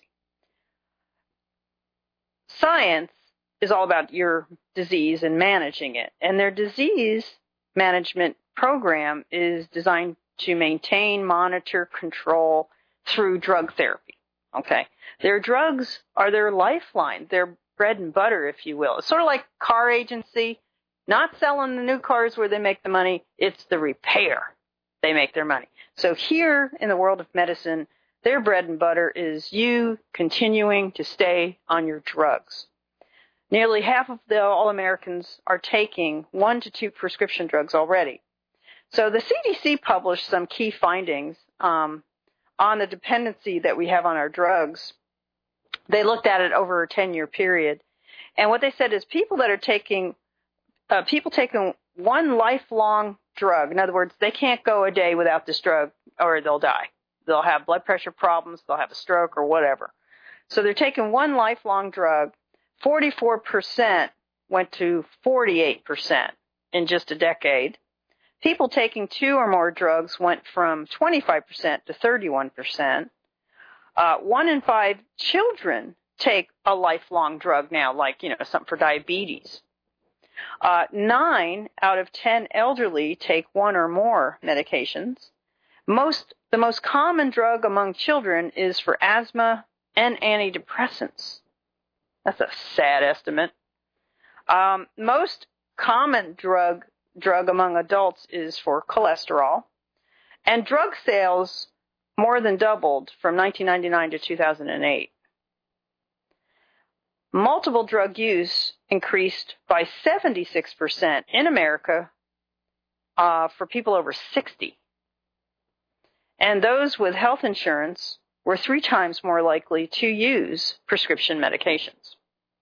Science is all about your disease and managing it. And their disease management program is designed to maintain, monitor, control through drug therapy. Okay. Their drugs are their lifeline, their bread and butter, if you will. It's sort of like car agency, not selling the new cars where they make the money. It's the repair. They make their money. So here in the world of medicine, their bread and butter is you continuing to stay on your drugs. Nearly half of the all Americans are taking one to two prescription drugs already. So the C D C published some key findings um, on the dependency that we have on our drugs. They looked at it over a ten-year period. And what they said is people that are taking, uh, people taking one lifelong drug, in other words, they can't go a day without this drug or they'll die. They'll have blood pressure problems, they'll have a stroke or whatever. So they're taking one lifelong drug. forty-four percent went to forty-eight percent in just a decade. People taking two or more drugs went from twenty-five percent to thirty-one percent. Uh, one in five children take a lifelong drug now, like, you know, something for diabetes. Uh, nine out of ten elderly take one or more medications. Most, the most common drug among children is for asthma and antidepressants. That's a sad estimate. Um, most common drug drug among adults is for cholesterol. And drug sales more than doubled from nineteen ninety-nine to two thousand eight. Multiple drug use increased by seventy-six percent in America uh, for people over sixty. And those with health insurance were three times more likely to use prescription medications.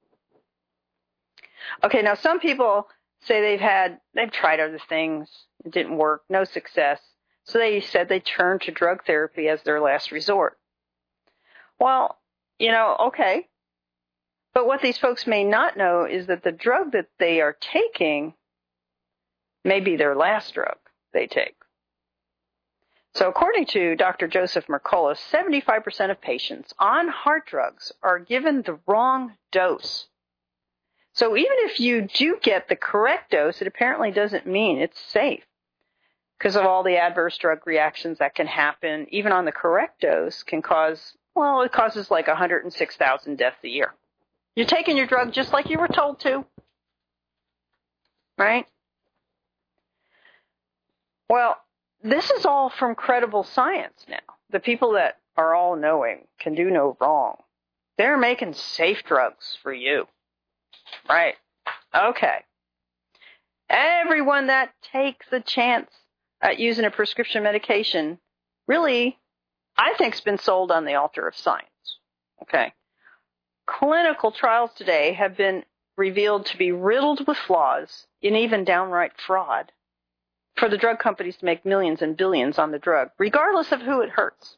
Okay, now some people say they've had, they've tried other things, it didn't work, no success. So they said they turned to drug therapy as their last resort. Well, you know, okay. But what these folks may not know is that the drug that they are taking may be their last drug they take. So according to Doctor Joseph Mercola, seventy-five percent of patients on heart drugs are given the wrong dose. So even if you do get the correct dose, it apparently doesn't mean it's safe because of all the adverse drug reactions that can happen. Even on the correct dose can cause, well, it causes like one hundred six thousand deaths a year. You're taking your drug just like you were told to, right? Well, this is all from credible science now. The people that are all knowing can do no wrong. They're making safe drugs for you. Right. Okay. Everyone that takes a chance at using a prescription medication really, I think, has been sold on the altar of science. Okay. Clinical trials today have been revealed to be riddled with flaws and even downright fraud for the drug companies to make millions and billions on the drug, regardless of who it hurts.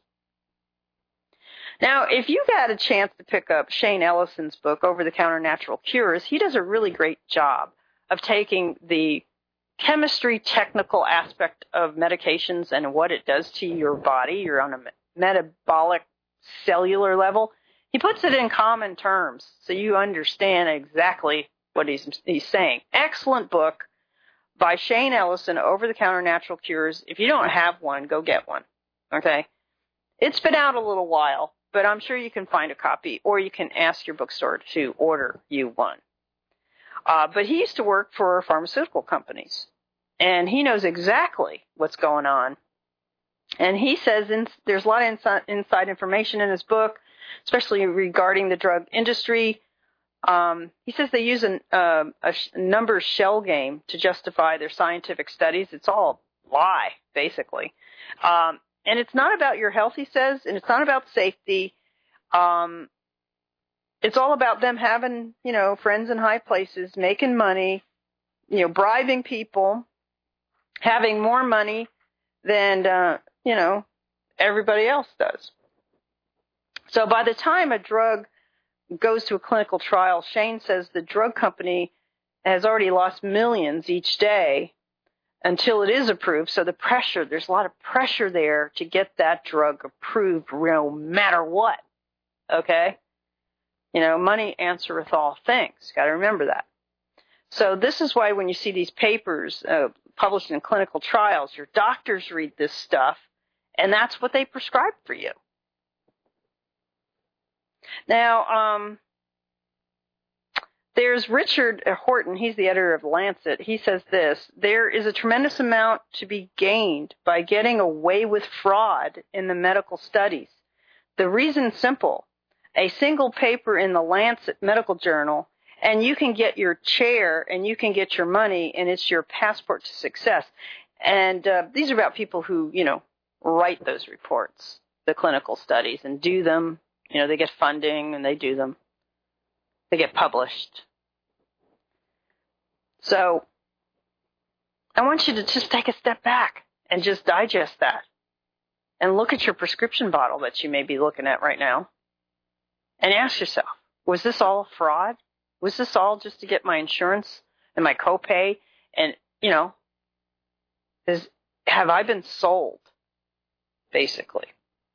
Now, if you got a chance to pick up Shane Ellison's book, Over-the-Counter Natural Cures, he does a really great job of taking the chemistry technical aspect of medications and what it does to your body. You're on a metabolic cellular level. He puts it in common terms so you understand exactly what he's, he's saying. Excellent book by Shane Ellison, Over-the-Counter Natural Cures. If you don't have one, go get one. Okay? It's been out a little while. but I'm sure you can find a copy, or you can ask your bookstore to order you one. Uh, but he used to work for pharmaceutical companies, and he knows exactly what's going on. And he says in, there's a lot of inside, inside information in his book, especially regarding the drug industry. Um, he says they use an, uh, a sh- number shell game to justify their scientific studies. It's all a lie, basically. Um, and it's not about your health, he says, and it's not about safety. Um, it's all about them having, you know, friends in high places, making money, you know, bribing people, having more money than, uh, you know, everybody else does. So by the time a drug goes to a clinical trial, Shane says the drug company has already lost millions each day until it is approved. So the pressure, there's a lot of pressure there to get that drug approved no matter what. Okay? You know, money answereth all things. Got to remember that. So this is why when you see these papers uh, published in clinical trials, your doctors read this stuff, and that's what they prescribe for you. Now, um, there's Richard Horton. He's the editor of Lancet. He says this: there is a tremendous amount to be gained by getting away with fraud in the medical studies. The reason's simple. A single paper in the Lancet Medical Journal, and you can get your chair and you can get your money, and it's your passport to success. And uh, these are about people who, you know, write those reports, the clinical studies, and do them. You know, they get funding and they do them. They get published. So I want you to just take a step back and just digest that and look at your prescription bottle that you may be looking at right now and ask yourself, was this all a fraud? Was this all just to get my insurance and my copay? And, you know, is, have I been sold, basically?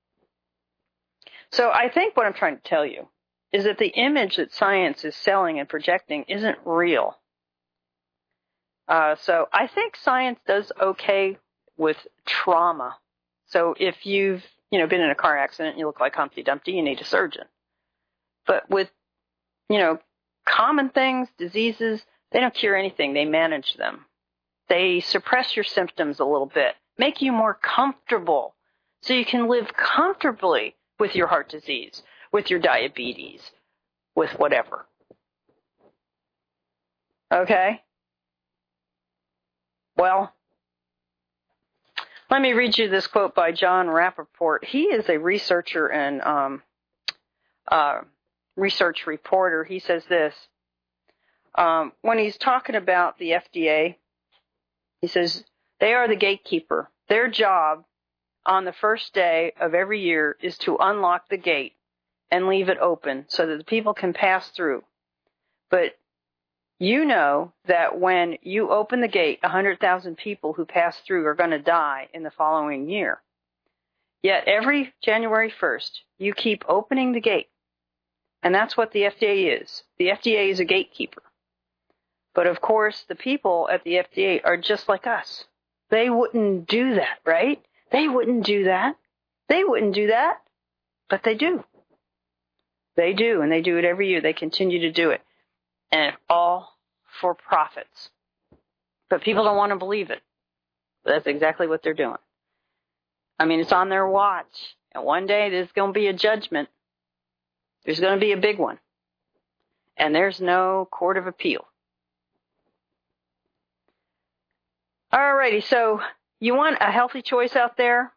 So I think what I'm trying to tell you is that the image that science is selling and projecting isn't real. Uh, so I think science does okay with trauma. So if you've, you know, been in a car accident and you look like Humpty Dumpty, you need a surgeon. But with, you know, common things, diseases, they don't cure anything. They manage them. They suppress your symptoms a little bit, make you more comfortable so you can live comfortably with your heart disease, with your diabetes, with whatever. Okay? Well, let me read you this quote by John Rappaport. He is a researcher and um, uh, research reporter. He says this. Um, when he's talking about the F D A, he says, they are the gatekeeper. Their job on the first day of every year is to unlock the gate and leave it open so that the people can pass through. But you know that when you open the gate, one hundred thousand people who pass through are going to die in the following year. Yet every January first, you keep opening the gate. And that's what the F D A is. The F D A is a gatekeeper. But of course, the people at the F D A are just like us. They wouldn't do that, right? They wouldn't do that. They wouldn't do that. But they do. They do, and they do it every year. They continue to do it. And all for profits. But people don't want to believe it. But that's exactly what they're doing. I mean, it's on their watch. And one day there's going to be a judgment. There's going to be a big one. And there's no court of appeal. All righty, so you want a healthy choice out there,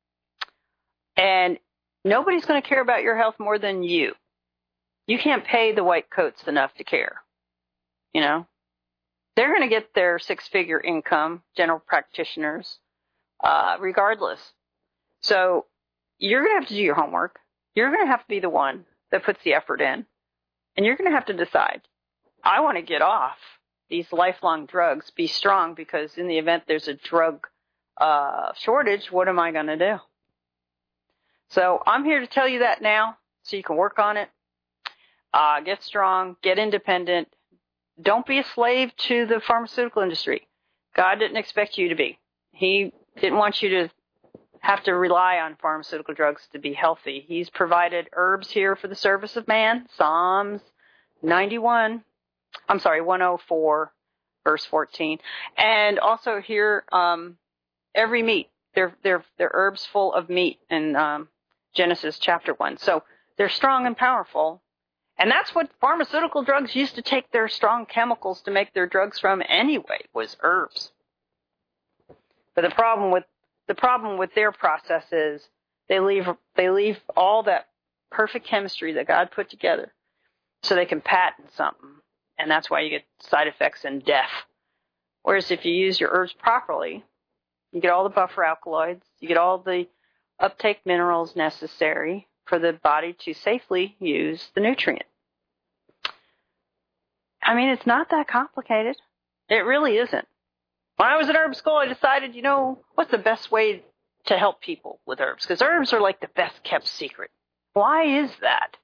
and nobody's going to care about your health more than you. You can't pay the white coats enough to care, you know. They're going to get their six-figure income, general practitioners, uh, regardless. So you're going to have to do your homework. You're going to have to be the one that puts the effort in, and you're going to have to decide, I want to get off these lifelong drugs, be strong, because in the event there's a drug uh, shortage, what am I going to do? So I'm here to tell you that now so you can work on it. Uh, get strong, get independent. Don't be a slave to the pharmaceutical industry. God didn't expect you to be. He didn't want you to have to rely on pharmaceutical drugs to be healthy. He's provided herbs here for the service of man, Psalms ninety-one, I'm sorry, one oh four, verse fourteen. And also here, um, every meat, they're, they're, they're herbs full of meat in um, Genesis chapter one. So they're strong and powerful. And that's what pharmaceutical drugs used to take their strong chemicals to make their drugs from anyway, was herbs. But the problem with the problem with their process is they leave they leave all that perfect chemistry that God put together so they can patent something. And that's why you get side effects and death. Whereas if you use your herbs properly, you get all the buffer alkaloids, you get all the uptake minerals necessary for the body to safely use the nutrient. I mean, it's not that complicated. It really isn't. When I was in herb school, I decided, you know, what's the best way to help people with herbs? Because herbs are like the best kept secret. Why is that?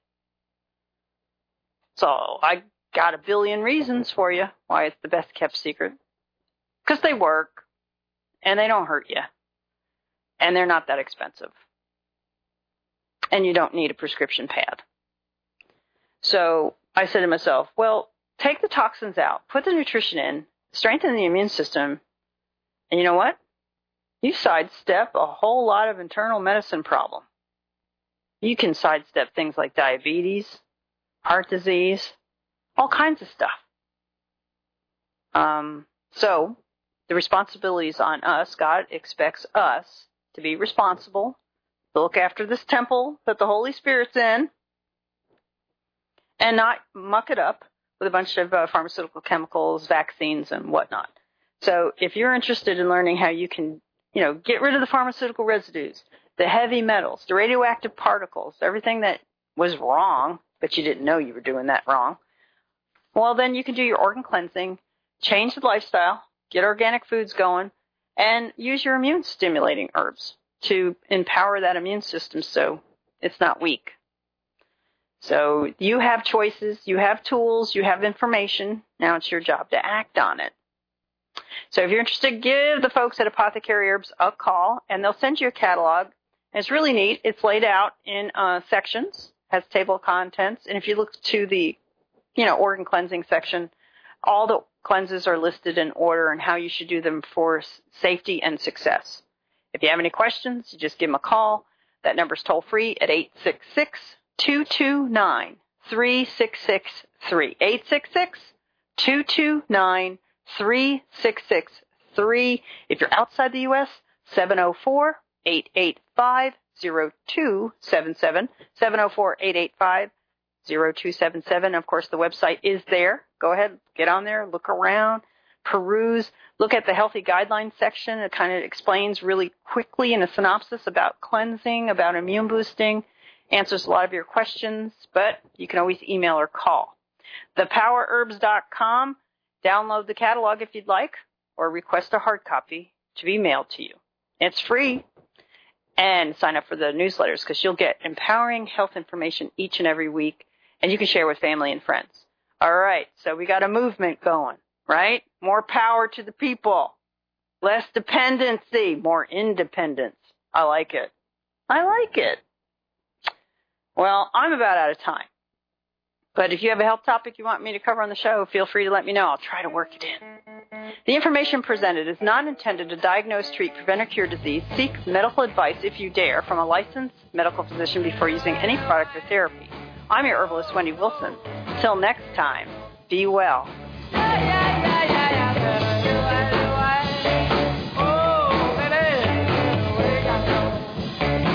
So I got a billion reasons for you why it's the best kept secret. Because they work, and they don't hurt you, and they're not that expensive. And you don't need a prescription pad. So I said to myself, well, take the toxins out, put the nutrition in, strengthen the immune system, and you know what? You sidestep a whole lot of internal medicine problem. You can sidestep things like diabetes, heart disease, all kinds of stuff. Um, so the responsibility is on us. God expects us to be responsible, to look after this temple that the Holy Spirit's in, and not muck it up with a bunch of uh, pharmaceutical chemicals, vaccines, and whatnot. So if you're interested in learning how you can, you know, get rid of the pharmaceutical residues, the heavy metals, the radioactive particles, everything that was wrong, but you didn't know you were doing that wrong, well, then you can do your organ cleansing, change the lifestyle, get organic foods going, and use your immune-stimulating herbs to empower that immune system so it's not weak. So you have choices, you have tools, you have information. Now it's your job to act on it. So if you're interested, give the folks at Apothecary Herbs a call, and they'll send you a catalog. And it's really neat. It's laid out in uh, sections, has table of contents. And if you look to the, you know, organ cleansing section, all the cleanses are listed in order and how you should do them for safety and success. If you have any questions, you just give them a call. That number's toll free at eight six six, two two nine, three six six three. eight six six, two two nine, three six six three. If you're outside the U S, seven oh four, eight eight five, oh two seven seven. seven oh four, eight eight five, oh two seven seven. Of course, the website is there. Go ahead, get on there, look around, peruse, look at the healthy guidelines section. It kind of explains really quickly in a synopsis about cleansing, about immune boosting, answers a lot of your questions, but you can always email or call. the power herbs dot com, download the catalog if you'd like, or request a hard copy to be mailed to you. It's free. And sign up for the newsletters because you'll get empowering health information each and every week, and you can share with family and friends. All right, so we got a movement going, right? More power to the people. Less dependency, more independence. I like it. I like it. Well, I'm about out of time. But if you have a health topic you want me to cover on the show, feel free to let me know. I'll try to work it in. The information presented is not intended to diagnose, treat, prevent, or cure disease. Seek medical advice, if you dare, from a licensed medical physician before using any product or therapy. I'm your herbalist, Wendy Wilson. Till next time, be well. Oh, baby.